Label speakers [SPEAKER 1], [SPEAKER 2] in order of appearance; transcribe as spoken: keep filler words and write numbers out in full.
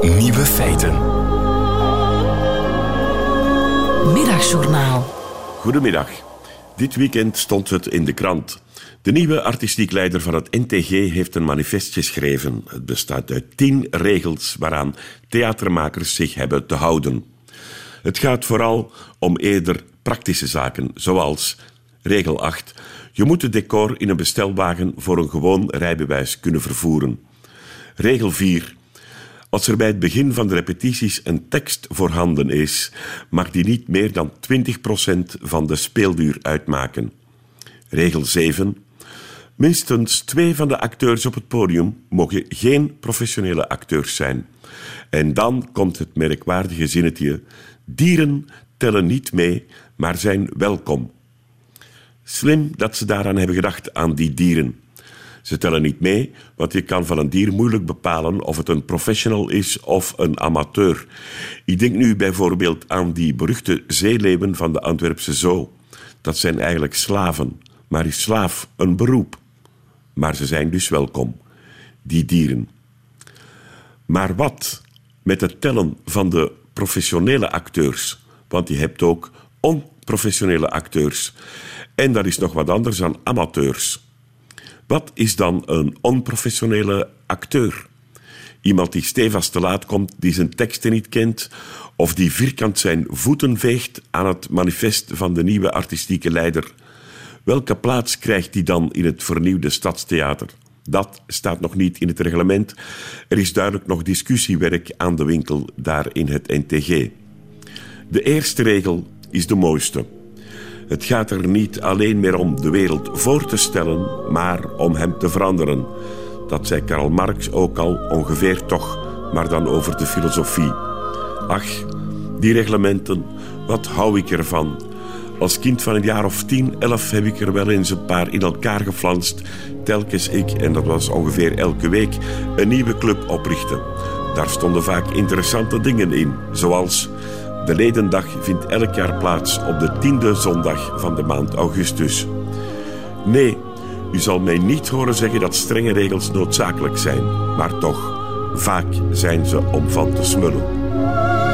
[SPEAKER 1] Nieuwe feiten.
[SPEAKER 2] Middagjournaal.
[SPEAKER 3] Goedemiddag. Dit weekend stond het in de krant. De nieuwe artistiek leider van het N T G heeft een manifest geschreven. Het bestaat uit tien regels waaraan theatermakers zich hebben te houden. Het gaat vooral om eerder praktische zaken, zoals regel acht. Je moet het decor in een bestelwagen voor een gewoon rijbewijs kunnen vervoeren. Regel vier. Als er bij het begin van de repetities een tekst voorhanden is, mag die niet meer dan twintig procent van de speelduur uitmaken. Regel zeven. Minstens twee van de acteurs op het podium mogen geen professionele acteurs zijn. En dan komt het merkwaardige zinnetje: dieren tellen niet mee, maar zijn welkom. Slim dat ze daaraan hebben gedacht, aan die dieren. Ze tellen niet mee, want je kan van een dier moeilijk bepalen of het een professional is of een amateur. Ik denk nu bijvoorbeeld aan die beruchte zeeleeuwen van de Antwerpse Zoo. Dat zijn eigenlijk slaven, maar is slaaf een beroep? Maar ze zijn dus welkom, die dieren. Maar wat met het tellen van de professionele acteurs? Want je hebt ook onprofessionele acteurs. En dat is nog wat anders dan amateurs. Wat is dan een onprofessionele acteur? Iemand die stevast te laat komt, die zijn teksten niet kent, of die vierkant zijn voeten veegt aan het manifest van de nieuwe artistieke leider. Welke plaats krijgt die dan in het vernieuwde Stadstheater? Dat staat nog niet in het reglement. Er is duidelijk nog discussiewerk aan de winkel daar in het N T G. De eerste regel is de mooiste. Het gaat er niet alleen meer om de wereld voor te stellen, maar om hem te veranderen. Dat zei Karl Marx ook al, ongeveer toch, maar dan over de filosofie. Ach, die reglementen, wat hou ik ervan? Als kind van een jaar of tien, elf heb ik er wel eens een paar in elkaar geflanst. Telkens ik, en dat was ongeveer elke week, een nieuwe club oprichten. Daar stonden vaak interessante dingen in, zoals: de ledendag vindt elk jaar plaats op de tiende zondag van de maand augustus. Nee, u zal mij niet horen zeggen dat strenge regels noodzakelijk zijn, maar toch, vaak zijn ze om van te smullen.